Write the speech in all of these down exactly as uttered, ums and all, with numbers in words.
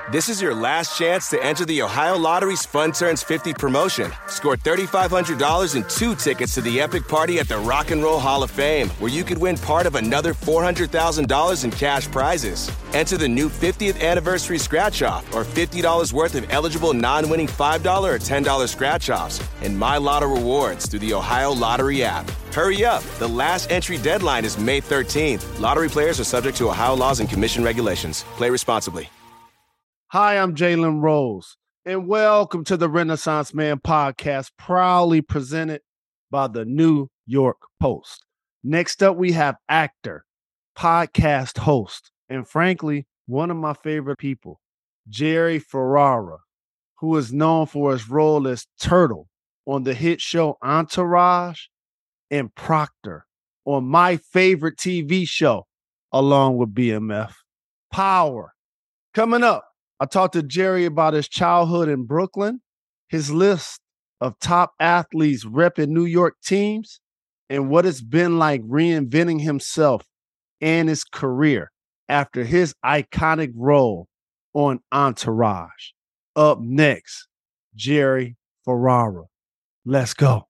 This is your last chance to enter the Ohio Lottery's Fun Turns fifty promotion. Score three thousand five hundred dollars and two tickets to the epic party at the Rock and Roll Hall of Fame, where you could win part of another four hundred thousand dollars in cash prizes. Enter the new fiftieth anniversary scratch-off or fifty dollars worth of eligible non-winning five dollars or ten dollars scratch-offs and My Lotto rewards through the Ohio Lottery app. Hurry up. The last entry deadline is May thirteenth. Lottery players are subject to Ohio laws and commission regulations. Play responsibly. Hi, I'm Jalen Rose, and welcome to the Renaissance Man podcast, proudly presented by the New York Post. Next up, we have actor, podcast host, and frankly, one of my favorite people, Jerry Ferrara, who is known for his role as Turtle on the hit show Entourage and Proctor on my favorite T V show, along with B M F, Power. Coming up, I talked to Jerry about his childhood in Brooklyn, his list of top athletes repping New York teams, and what it's been like reinventing himself and his career after his iconic role on Entourage. Up next, Jerry Ferrara. Let's go.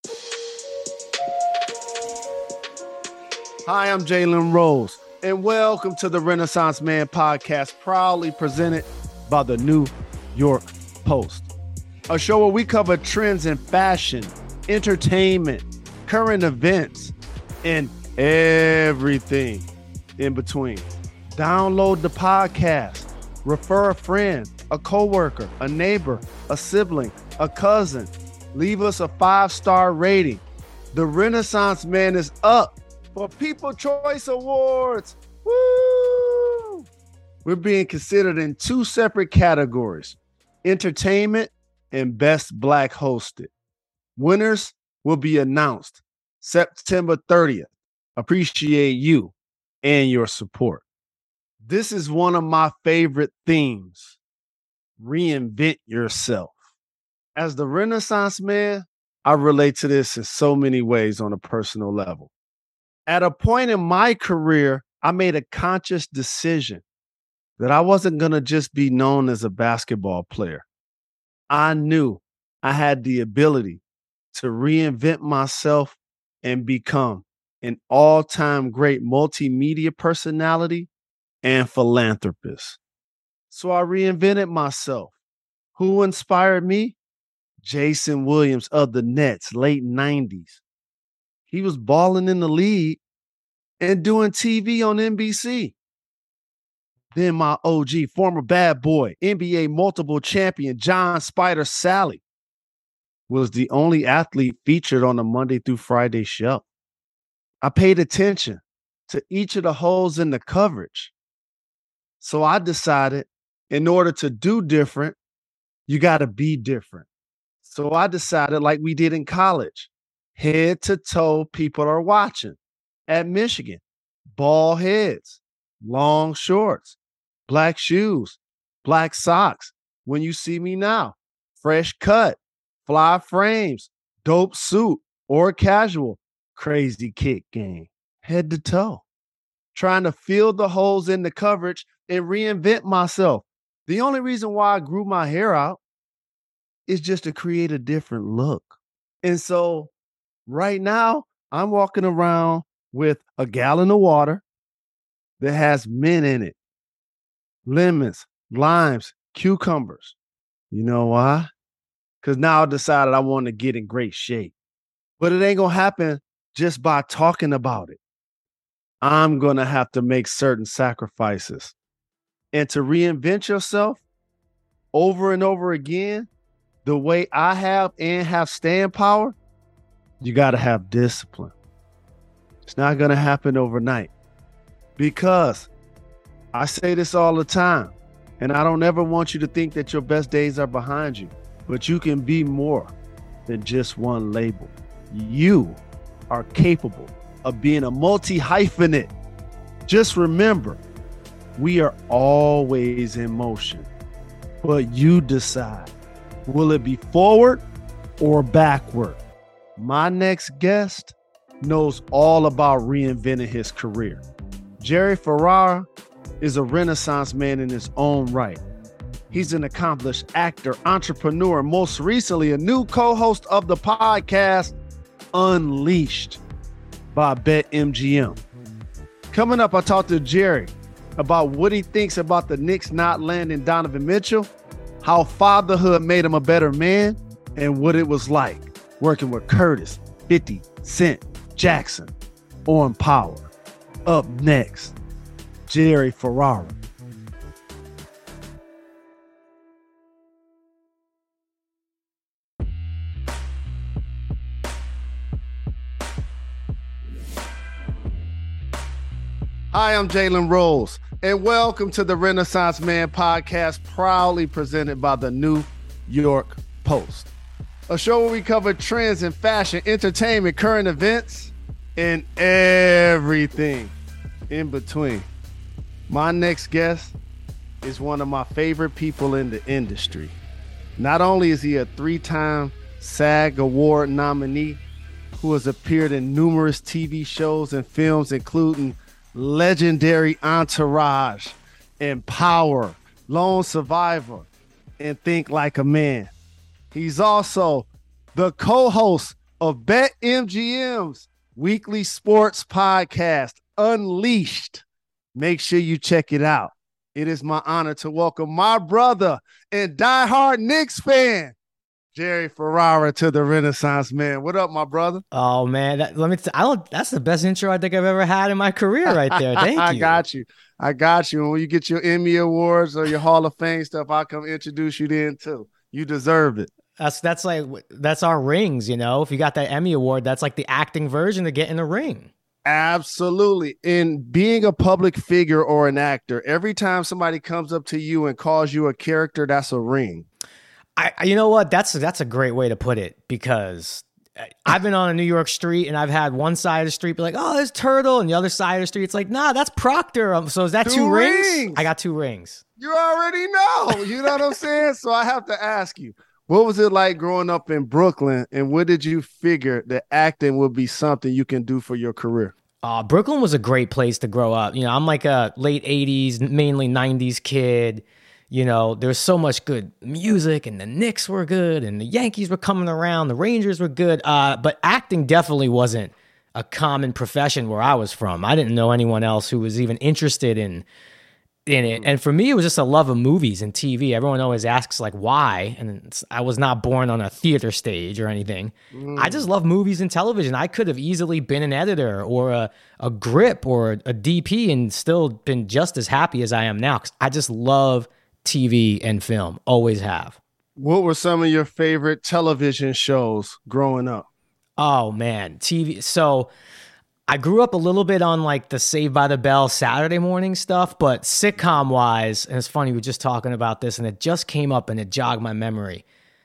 Hi, I'm Jalen Rose, and welcome to the Renaissance Man podcast, proudly presented by the New York Post, a show where we cover trends in fashion, entertainment, current events, and everything in between. Download the podcast, refer a friend, a coworker, a neighbor, a sibling, a cousin. Leave us a five-star rating. The Renaissance Man is up for People's Choice Awards. Woo! We're being considered in two separate categories, entertainment and best black hosted. Winners will be announced September thirtieth. Appreciate you and your support. This is one of my favorite themes. Reinvent yourself. As the Renaissance Man, I relate to this in so many ways on a personal level. At a point in my career, I made a conscious decision that I wasn't going to just be known as a basketball player. I knew I had the ability to reinvent myself and become an all-time great multimedia personality and philanthropist. So I reinvented myself. Who inspired me? Jason Williams of the Nets, late nineties. He was balling in the league and doing T V on N B C. Then my O G, former bad boy, N B A multiple champion, John Spider Sally, was the only athlete featured on the Monday through Friday show. I paid attention to each of the holes in the coverage. So I decided in order to do different, you got to be different. So I decided, like we did in college, head to toe, people are watching. At Michigan, bald heads, long shorts, black shoes, black socks. When you see me now, fresh cut, fly frames, dope suit, or casual, crazy kick game, head to toe. Trying to fill the holes in the coverage and reinvent myself. The only reason why I grew my hair out is just to create a different look. And so right now, I'm walking around with a gallon of water that has mint in it, lemons, limes, cucumbers. You know why? Because now I decided I want to get in great shape. But it ain't going to happen just by talking about it. I'm going to have to make certain sacrifices. And to reinvent yourself over and over again, the way I have and have staying power, you got to have discipline. It's not going to happen overnight. Because I say this all the time, and I don't ever want you to think that your best days are behind you, but you can be more than just one label. You are capable of being a multi-hyphenate. Just remember, we are always in motion, but you decide. Will it be forward or backward? My next guest knows all about reinventing his career. Jerry Ferrara is a Renaissance man in his own right. He's an accomplished actor, entrepreneur, most recently a new co-host of the podcast, Unleashed by BetMGM. Coming up, I talked to Jerry about what he thinks about the Knicks not landing Donovan Mitchell, how fatherhood made him a better man, and what it was like working with Curtis, fifty Cent, Jackson on Power. Up next, Jerry Ferrara. Hi, I'm Jalen Rose, and welcome to the Renaissance Man podcast, proudly presented by the New York Post, a show where we cover trends in fashion, entertainment, current events, and everything in between. My next guest is one of my favorite people in the industry. Not only is he a three-time SAG Award nominee who has appeared in numerous T V shows and films, including legendary Entourage and Power, Lone Survivor, and Think Like a Man. He's also the co-host of BetMGM's weekly sports podcast, Unleashed. Make sure you check it out. It is my honor to welcome my brother and diehard Knicks fan, Jerry Ferrara, to the Renaissance Man. What up, my brother? Oh man, that, let me. T- I don't. That's the best intro I think I've ever had in my career, right there. Thank you. I got you. I got you. And when you get your Emmy Awards or your Hall of Fame stuff, I'll come introduce you then too. You deserve it. That's that's like that's our rings, you know. If you got that Emmy Award, that's like the acting version to get in the ring. Absolutely. In being a public figure or an actor, every time somebody comes up to you and calls you a character, that's a ring. I, you know what? That's that's a great way to put it, because I've been on a New York street and I've had one side of the street be like, "Oh, there's Turtle," and the other side of the street, it's like, "Nah, that's Proctor." Um, so is that two, two rings? rings? I got two rings. You already know. You know what I'm saying? So I have to ask you, what was it like growing up in Brooklyn, and what did you figure that acting would be something you can do for your career? Uh, Brooklyn was a great place to grow up. You know, I'm like a late eighties, mainly nineties kid. You know, there was so much good music, and the Knicks were good, and the Yankees were coming around, the Rangers were good. Uh, but acting definitely wasn't a common profession where I was from. I didn't know anyone else who was even interested in in it. And for me, it was just a love of movies and T V. Everyone always asks, like, why? And it's, I was not born on a theater stage or anything. Mm. I just love movies and television. I could have easily been an editor or a, a grip or a, a D P and still been just as happy as I am now, because I just love T V and film, always have. What were some of your favorite television shows growing up? Oh man, T V. So I grew up a little bit on like the Saved by the Bell Saturday morning stuff, but sitcom wise, and it's funny, we were just talking about this and it just came up and it jogged my memory.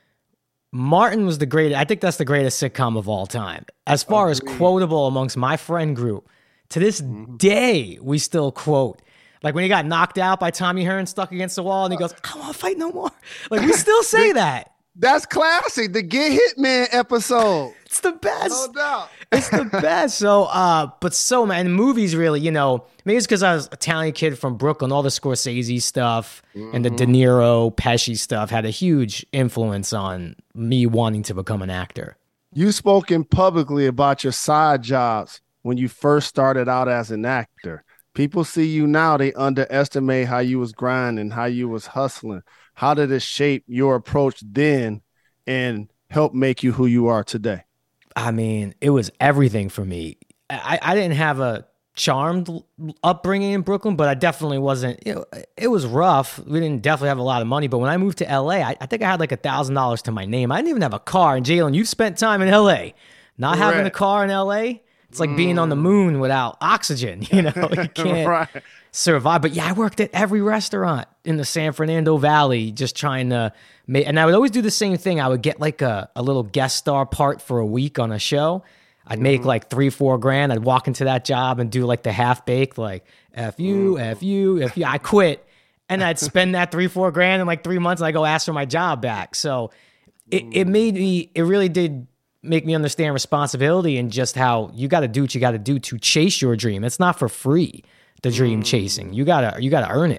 Martin was the greatest. I think that's the greatest sitcom of all time. As far Agreed. as quotable amongst my friend group, to this mm-hmm. day, we still quote. Like when he got knocked out by Tommy Hearn, stuck against the wall, and he goes, "I don't want to fight no more." Like we still say that. That's classic. The Get Hitman episode. It's the best. No doubt. It's the best. So, uh, but so, man, movies really, you know, maybe it's because I was a talented kid from Brooklyn, all the Scorsese stuff mm-hmm. and the De Niro, Pesci stuff had a huge influence on me wanting to become an actor. You spoken publicly about your side jobs when you first started out as an actor. People see you now, they underestimate how you was grinding, how you was hustling. How did it shape your approach then and help make you who you are today? I mean, it was everything for me. I, I didn't have a charmed upbringing in Brooklyn, but I definitely wasn't, you know, it was rough. We didn't definitely have a lot of money, but when I moved to L A, I, I think I had like a thousand dollars to my name. I didn't even have a car. And Jalen, you've spent time in L A. Not Correct. having a car in L A, it's like mm. being on the moon without oxygen, you know, you can't right. survive. But yeah, I worked at every restaurant in the San Fernando Valley just trying to make, and I would always do the same thing. I would get like a, a little guest star part for a week on a show. I'd make mm-hmm. like three, four grand. I'd walk into that job and do like the half baked, like F you, mm. F you, F you. I quit. And I'd spend that three, four grand in like three months and I go ask for my job back. So it, mm. it made me, it really did make me understand responsibility and just how you got to do what you got to do to chase your dream. It's not for free, the dream mm. chasing. You gotta, you gotta earn it.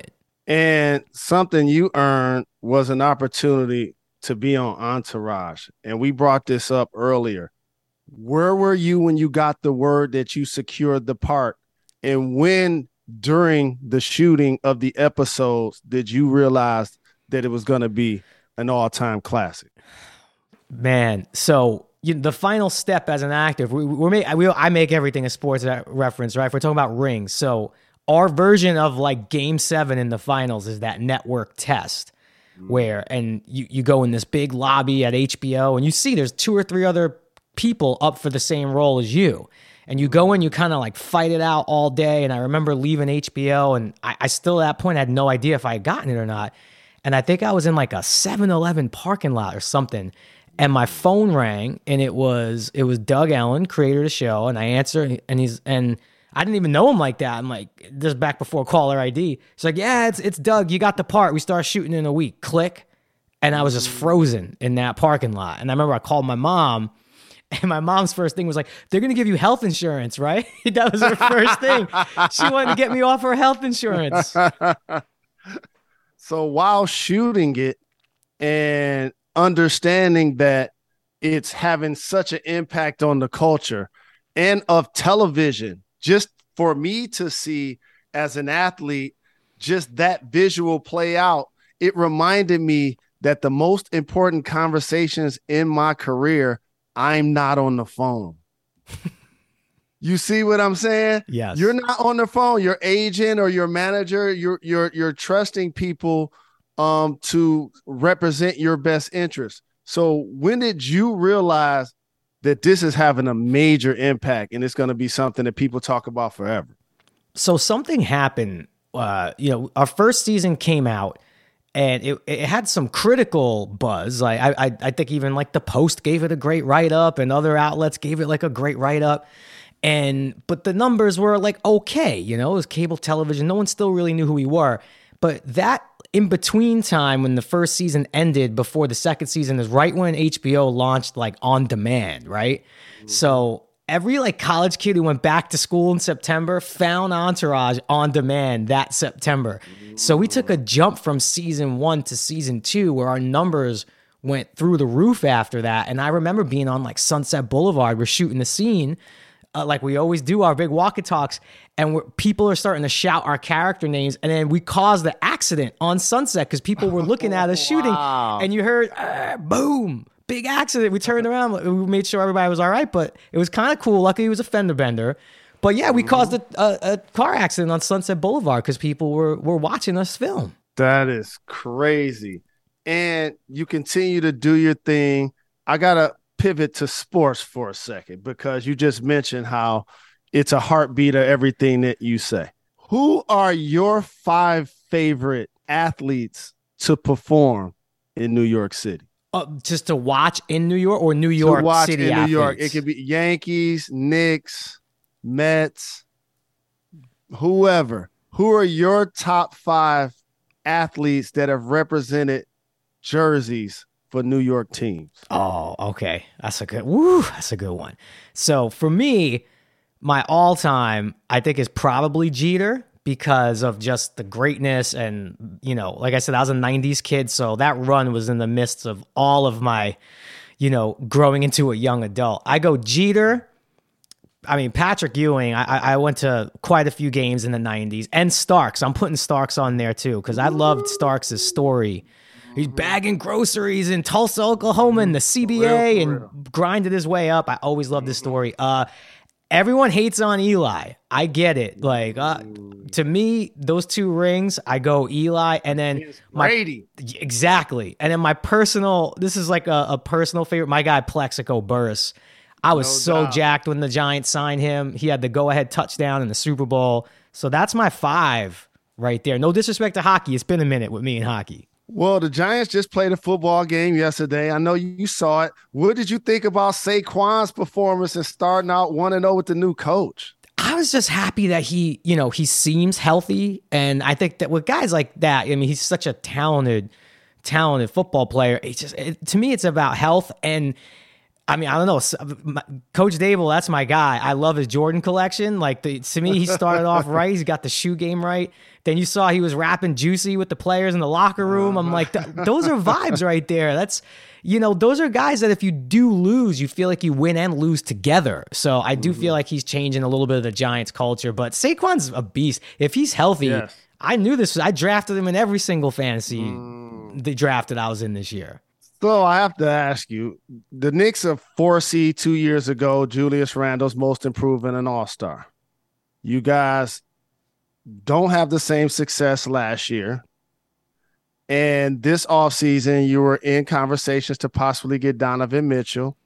And something you earned was an opportunity to be on Entourage. And we brought this up earlier. Where were you when you got the word that you secured the part? And when during the shooting of the episodes did you realize that it was going to be an all-time classic? Man, so you know, the final step as an actor, we, we're make, we, I make everything a sports reference, right? If we're talking about rings. So our version of like game seven in the finals is that network test where, and you, you go in this big lobby at H B O and you see there's two or three other people up for the same role as you. And you go in, you kind of like fight it out all day. And I remember leaving H B O and I, I still at that point had no idea if I had gotten it or not. And I think I was in like a seven eleven parking lot or something. And my phone rang and it was, it was Doug Ellen, creator of the show. And I answered and he's, and I didn't even know him like that. I'm like, this is back before caller I D. He's like, yeah, it's it's Doug. You got the part. We start shooting in a week. Click. And I was just frozen in that parking lot. And I remember I called my mom, and my mom's first thing was like, they're going to give you health insurance, right? That was her first thing. She wanted to get me off her health insurance. So while shooting it and understanding that it's having such an impact on the culture and of television, just for me to see as an athlete, just that visual play out, it reminded me that the most important conversations in my career, I'm not on the phone. You see what I'm saying? Yes. You're not on the phone. Your agent or your manager, you're you're you're trusting people um to represent your best interest. So when did you realize that this is having a major impact and it's going to be something that people talk about forever? So something happened. Uh, you know, our first season came out and it, it had some critical buzz. Like I, I, I think even like the Post gave it a great write-up and other outlets gave it like a great write-up. And, but the numbers were like, okay, you know, it was cable television. No one still really knew who we were. But that in between time when the first season ended before the second season is right when H B O launched like on demand, right? Mm-hmm. So every like college kid who went back to school in September found Entourage on demand that September. Mm-hmm. So we took a jump from season one to season two where our numbers went through the roof after that. And I remember being on like Sunset Boulevard, we're shooting the scene Uh, like we always do, our big walk and talks, and we're, people are starting to shout our character names, and then we caused the accident on Sunset because people were looking at us shooting, Wow. and you heard, uh, boom, big accident. We turned around, we made sure everybody was all right, but it was kind of cool. Luckily, it was a fender bender. But yeah, we caused a, a, a car accident on Sunset Boulevard because people were, were watching us film. That is crazy. And you continue to do your thing. I got to pivot to sports for a second because you just mentioned how it's a heartbeat of everything that you say. Who are your five favorite athletes to perform in New York City? Uh, just to watch in New York or New York to watch City in athletes? New York. It could be Yankees, Knicks, Mets, whoever. Who are your top five athletes that have represented jerseys for New York teams? Oh, okay. That's a good, woo, that's a good one. So for me, my all-time, I think, is probably Jeter because of just the greatness. And, you know, like I said, I was a nineties kid, so that run was in the midst of all of my, you know, growing into a young adult. I go Jeter. I mean, Patrick Ewing, I, I went to quite a few games in the nineties. And Starks. I'm putting Starks on there, too, because I loved Starks' story. He's bagging groceries in Tulsa, Oklahoma, in the C B A, and grinded his way up. I always loved this story. Uh, everyone hates on Eli. I get it. Like uh, to me, those two rings, I go Eli, and then my Brady. Exactly, and then my personal. This is like a, a personal favorite. My guy Plexico Burress. I was No so doubt. jacked when the Giants signed him. He had the go-ahead touchdown in the Super Bowl. So that's my five right there. No disrespect to hockey. It's been a minute with me and hockey. Well, the Giants just played a football game yesterday. I know you saw it. What did you think about Saquon's performance and starting out one and oh with the new coach? I was just happy that he, you know, he seems healthy. And I think that with guys like that, I mean, he's such a talented, talented football player. It's just, it, to me, it's about health. And I mean, I don't know. Coach Dable, that's my guy. I love his Jordan collection. Like, the, to me, he started off right. He's got the shoe game right. Then you saw he was rapping Juicy with the players in the locker room. I'm like, those are vibes right there. That's, you know, those are guys that if you do lose, you feel like you win and lose together. So I do mm-hmm. feel like he's changing a little bit of the Giants culture. But Saquon's a beast. If he's healthy, yes. I knew this. I drafted him in every single fantasy mm. the draft that I was in this year. So I have to ask you, the Knicks are four seed two years ago. Julius Randle's most improved and an all-star. You guys don't have the same success last year. And this offseason, you were in conversations to possibly get Donovan Mitchell.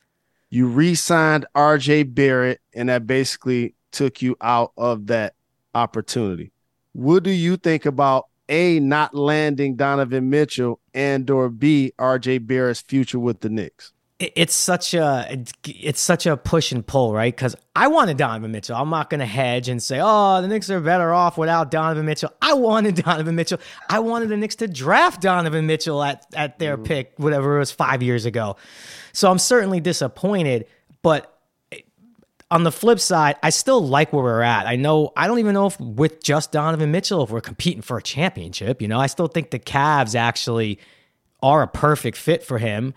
You re-signed R J Barrett, and that basically took you out of that opportunity. What do you think about A, not landing Donovan Mitchell, and or B, R J Barrett's future with the Knicks? It's such a it's such a push and pull, right? Because I wanted Donovan Mitchell. I'm not going to hedge and say, oh, the Knicks are better off without Donovan Mitchell. I wanted Donovan Mitchell. I wanted the Knicks to draft Donovan Mitchell at, at their mm. pick, whatever it was, five years ago. So I'm certainly disappointed, but on the flip side, I still like where we're at. I know, I don't even know if with just Donovan Mitchell, if we're competing for a championship. You know, I still think the Cavs actually are a perfect fit for him.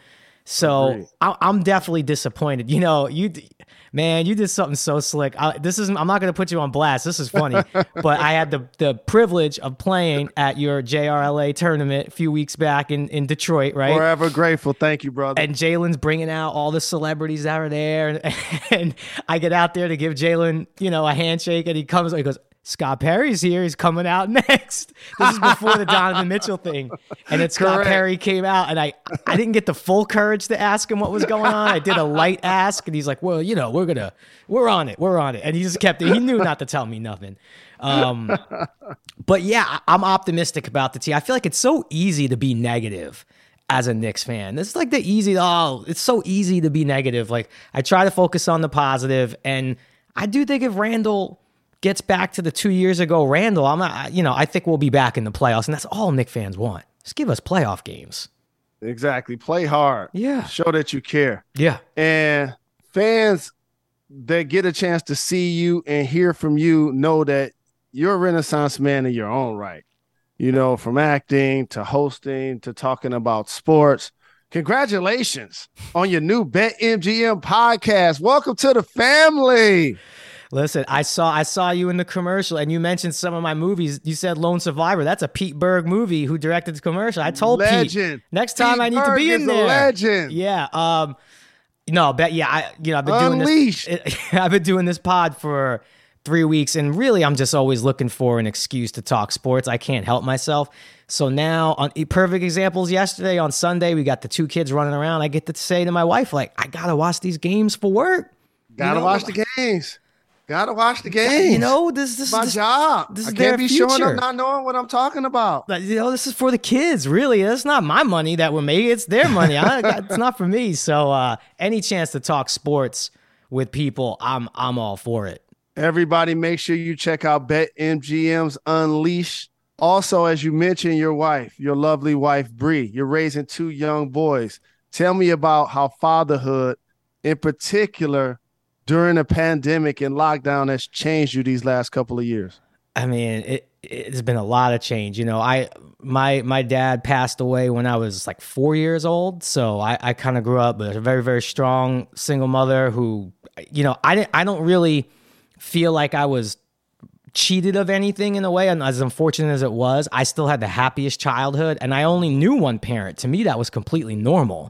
So I, I'm definitely disappointed. You know, you, man, you did something so slick. I, this is, I'm not going to put you on blast. This is funny, but I had the the privilege of playing at your J R L A tournament a few weeks back in, in Detroit, right? Forever grateful. Thank you, brother. And Jalen's bringing out all the celebrities that are there. And, and I get out there to give Jalen, you know, a handshake, and he comes, he goes, Scott Perry's here. He's coming out next. This is before the Donovan Mitchell thing. And then Scott Correct. Perry came out, and I, I didn't get the full courage to ask him what was going on. I did a light ask, and he's like, well, you know, we're going to, we're on it. We're on it. And he just kept it. He knew not to tell me nothing. Um, but yeah, I'm optimistic about the team. I feel like it's so easy to be negative as a Knicks fan. This is like the easy, oh, it's so easy to be negative. Like, I try to focus on the positive, and I do think if Randall gets back to the two years ago Randall, I'm not, you know, I think we'll be back in the playoffs, and that's all Knicks fans want. Just give us playoff games. Exactly. Play hard. Yeah. Show that you care. Yeah. And fans that get a chance to see you and hear from you know that you're a Renaissance man in your own right. You know, from acting to hosting to talking about sports. Congratulations on your new BetMGM podcast. Welcome to the family. Listen, I saw I saw you in the commercial, and you mentioned some of my movies. You said Lone Survivor. That's a Pete Berg movie. Who directed the commercial? I told legend. Pete next time Pete I need Berg to be in is there. A legend. Yeah. Um. No, bet. Yeah. I. You know, I've been Unleashed. doing this. I've been doing this pod for three weeks, and really, I'm just always looking for an excuse to talk sports. I can't help myself. So now, on perfect examples. Yesterday on Sunday, we got the two kids running around. I get to say to my wife, like, I gotta watch these games for work. Gotta you know? watch the games. Gotta watch the game. You know, this, this is my this, job. This is I can't be future. showing up not knowing what I'm talking about. You know, this is for the kids, really. That's not my money that we're making. It's their money. I, it's not for me. So uh, any chance to talk sports with people, I'm I'm all for it. Everybody, make sure you check out BetMGM's Unleashed. Also, as you mentioned, your wife, your lovely wife, Bree, you're raising two young boys. Tell me about how fatherhood, in particular, during a pandemic and lockdown, has changed you these last couple of years. I mean, it, it's been a lot of change. You know, I my my dad passed away when I was like four years old. So I, I kind of grew up with a very, very strong single mother who, you know, I didn't I don't really feel like I was cheated of anything in a way. And as unfortunate as it was, I still had the happiest childhood, and I only knew one parent. To me, that was completely normal.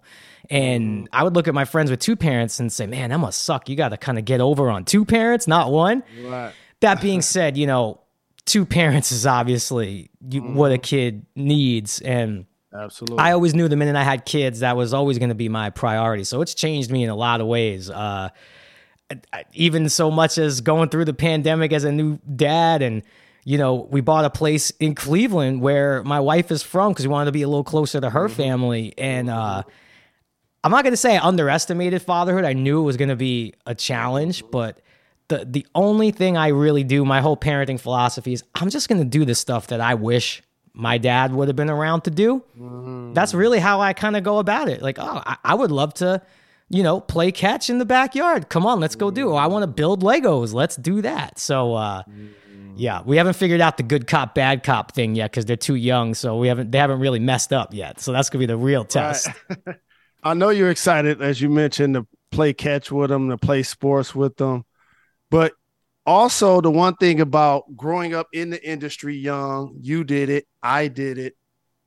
And I would look at my friends with two parents and say, man, that must suck. You got to kind of get over on two parents, not one. Right. That being said, you know, two parents is obviously you, mm. what a kid needs. And absolutely, I always knew the minute I had kids, that was always going to be my priority. So it's changed me in a lot of ways. Uh, even so much as going through the pandemic as a new dad. And, you know, we bought a place in Cleveland where my wife is from because we wanted to be a little closer to her mm-hmm. family. And, uh, I'm not going to say I underestimated fatherhood. I knew it was going to be a challenge, but the the only thing I really do, my whole parenting philosophy is I'm just going to do the stuff that I wish my dad would have been around to do. Mm. That's really how I kind of go about it. Like, oh, I, I would love to you know, play catch in the backyard. Come on, let's go do it. Or I want to build Legos. Let's do that. So, uh, yeah, we haven't figured out the good cop, bad cop thing yet because they're too young. So we haven't, they haven't really messed up yet. So that's going to be the real test. Right. I know you're excited, as you mentioned, to play catch with them, to play sports with them. But also the one thing about growing up in the industry young, you did it, I did it.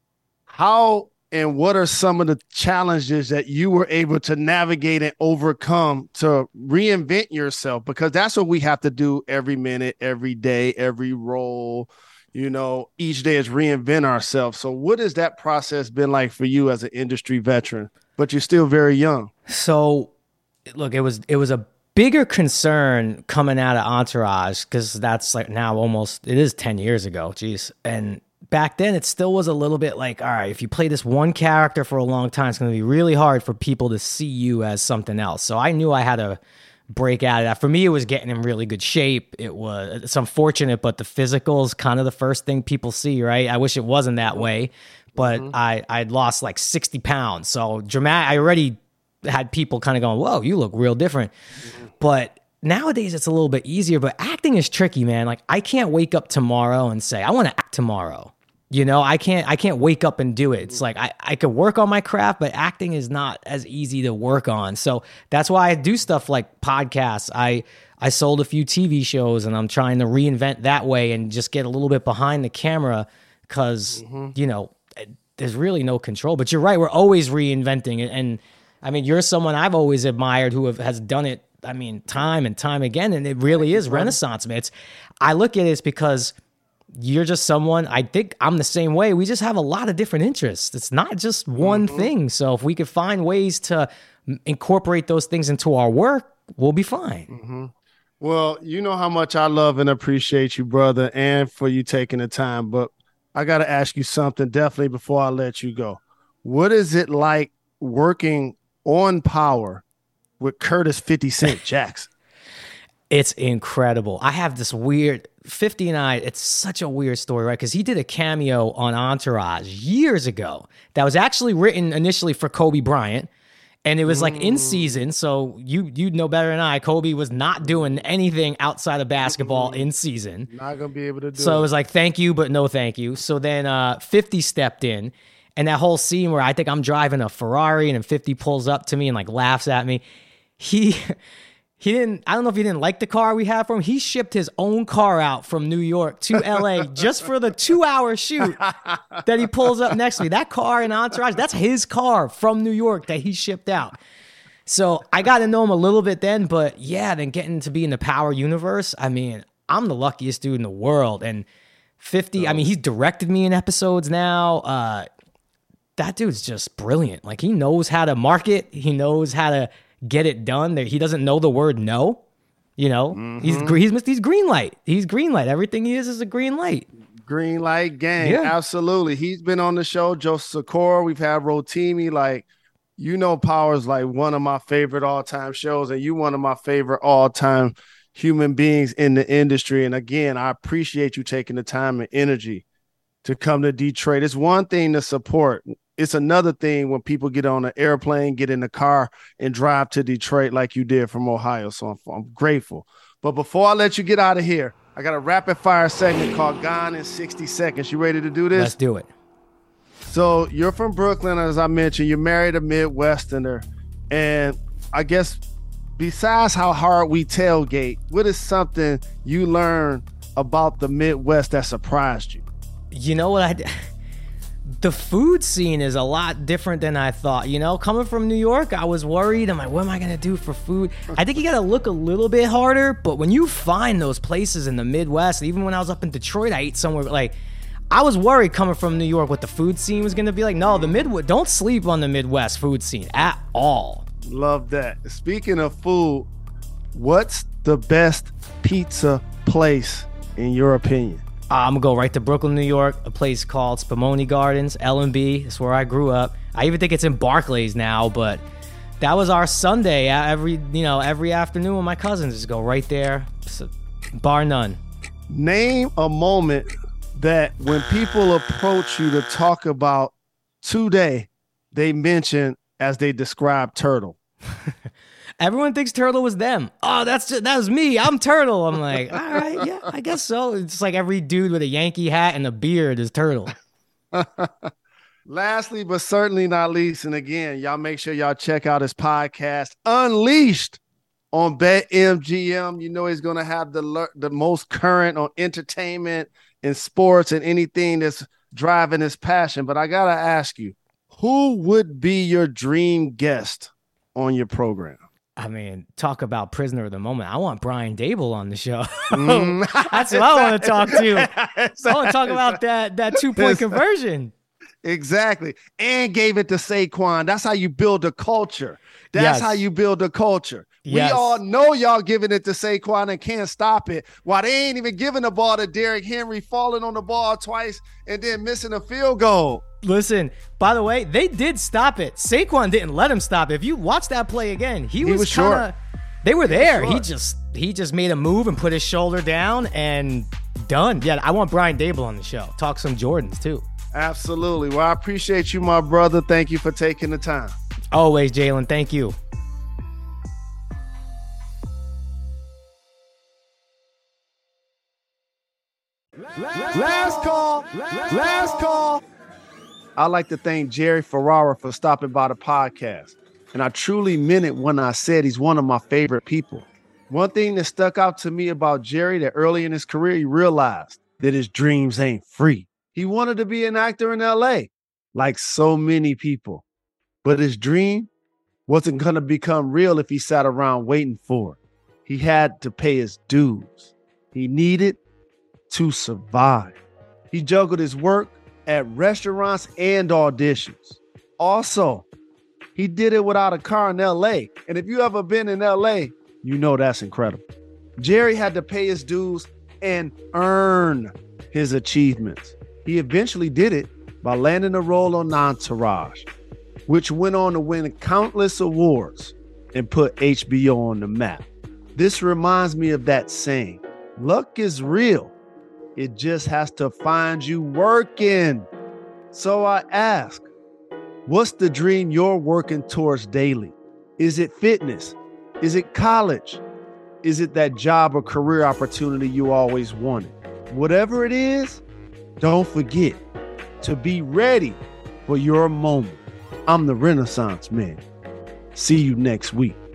How and what are some of the challenges that you were able to navigate and overcome to reinvent yourself? Because that's what we have to do every minute, every day, every role. You know, each day is reinvent ourselves. So what has that process been like for you as an industry veteran, but you're still very young? So look, it was, it was a bigger concern coming out of Entourage because that's like now almost, it is ten years ago. Geez. And back then it still was a little bit like, all right, if you play this one character for a long time, it's going to be really hard for people to see you as something else. So I knew I had to break out of that. For me, it was getting in really good shape. It was, it's unfortunate, but the physical is kind of the first thing people see, right? I wish it wasn't that way, but mm-hmm. I, I'd lost like sixty pounds. So dramatic, I already had people kind of going, whoa, you look real different. Mm-hmm. But nowadays it's a little bit easier, but acting is tricky, man. Like I can't wake up tomorrow and say, I want to act tomorrow. You know, I can't, I can't wake up and do it. It's like, I, I could work on my craft, but acting is not as easy to work on. So that's why I do stuff like podcasts. I, I sold a few T V shows and I'm trying to reinvent that way and just get a little bit behind the camera because, mm-hmm. you know, there's really no control, but you're right. We're always reinventing it. And I mean, you're someone I've always admired who have, has done it. I mean, time and time again. And it really is Renaissance, man. It's, I look at it as because you're just someone, I think I'm the same way. We just have a lot of different interests. It's not just one mm-hmm. thing. So if we could find ways to incorporate those things into our work, we'll be fine. Mm-hmm. Well, you know how much I love and appreciate you, brother, and for you taking the time. But I got to ask you something definitely before I let you go. What is it like working on Power with Curtis fifty Cent Jackson? It's incredible. I have this weird, fifty and I, it's such a weird story, right? Because he did a cameo on Entourage years ago that was actually written initially for Kobe Bryant. And it was like in season. So you, you'd know better than I. Kobe was not doing anything outside of basketball in season. Not going to be able to do So it. it was like, thank you, but no thank you. So then uh, fifty stepped in. And that whole scene where I think I'm driving a Ferrari and then fifty pulls up to me and like laughs at me. He... He didn't, I don't know if he didn't like the car we had for him. He shipped his own car out from New York to L A just for the two hour shoot that he pulls up next to me. That car in Entourage, that's his car from New York that he shipped out. So I got to know him a little bit then, but yeah, then getting to be in the Power universe, I mean, I'm the luckiest dude in the world. And fifty, I mean, he's directed me in episodes now. Uh, that dude's just brilliant. Like he knows how to market. He knows how to get it done. He doesn't know the word no. You know, mm-hmm. he's he's he's green light. He's green light. Everything he is is a green light. Green light gang. Yeah. Absolutely. He's been on the show. Joe Sikora. We've had Rotimi. Like, you know, Power's like one of my favorite all-time shows, and you one of my favorite all-time human beings in the industry. And again, I appreciate you taking the time and energy to come to Detroit. It's one thing to support. It's another thing when people get on an airplane, get in the car, and drive to Detroit like you did from Ohio. So I'm, I'm grateful. But before I let you get out of here, I got a rapid fire segment called Gone in sixty seconds. You ready to do this? Let's do it. So you're from Brooklyn, as I mentioned. You're married a Midwesterner. And I guess besides how hard we tailgate, what is something you learned about the Midwest that surprised you? You know what I did? The food scene is a lot different than I thought. You know, coming from New York, I was worried. I'm like, what am I going to do for food? I think you got to look a little bit harder. But when you find those places in the Midwest, even when I was up in Detroit, I ate somewhere like, I was worried coming from New York what the food scene was going to be like. No, the Midwest, don't sleep on the Midwest food scene at all. Love that. Speaking of food, what's the best pizza place in your opinion? Uh, I'm going to go right to Brooklyn, New York, a place called Spumoni Gardens, L and B. That's where I grew up. I even think it's in Barclays now, but that was our Sunday. Every, you know, every afternoon with my cousins, just go right there, so, bar none. Name a moment that when people approach you to talk about today, they mention as they describe Turtle. Everyone thinks Turtle was them. Oh, that's just, that was me. I'm Turtle. I'm like, all right, yeah, I guess so. It's like every dude with a Yankee hat and a beard is Turtle. Lastly, but certainly not least, and again, y'all make sure y'all check out his podcast, Unleashed, on BetMGM. You know he's going to have the, the most current on entertainment and sports and anything that's driving his passion. But I got to ask you, who would be your dream guest on your program? I mean, talk about prisoner of the moment. I want Brian Dable on the show. Mm. That's who I want to talk to. I want to talk about that, that two-point conversion. Exactly. And gave it to Saquon. That's how you build a culture. That's yes. how you build a culture. Yes. We all know y'all giving it to Saquon and can't stop it. While they ain't even giving the ball to Derrick Henry, falling on the ball twice and then missing a field goal. Listen, by the way, they did stop it. Saquon didn't let him stop it. If you watch that play again, he, he was, was kind of – they were there. He, he just he just made a move and put his shoulder down and done. Yeah, I want Brian Dable on the show. Talk some Jordans too. Absolutely. Well, I appreciate you, my brother. Thank you for taking the time. Always, Jalen. Thank you. Last call. Last call. I'd like to thank Jerry Ferrara for stopping by the podcast. And I truly meant it when I said he's one of my favorite people. One thing that stuck out to me about Jerry, that early in his career, he realized that his dreams ain't free. He wanted to be an actor in L A, like so many people. But his dream wasn't going to become real if he sat around waiting for it. He had to pay his dues. He needed to survive. He juggled his work at restaurants and auditions. Also, he did it without a car in L A. And if you ever been in L A, you know that's incredible. Jerry had to pay his dues and earn his achievements. He eventually did it by landing a role on Entourage, which went on to win countless awards and put H B O on the map. This reminds me of that saying, luck is real. It just has to find you working. So I ask, what's the dream you're working towards daily? Is it fitness? Is it college? Is it that job or career opportunity you always wanted? Whatever it is, don't forget to be ready for your moment. I'm the Renaissance Man. See you next week.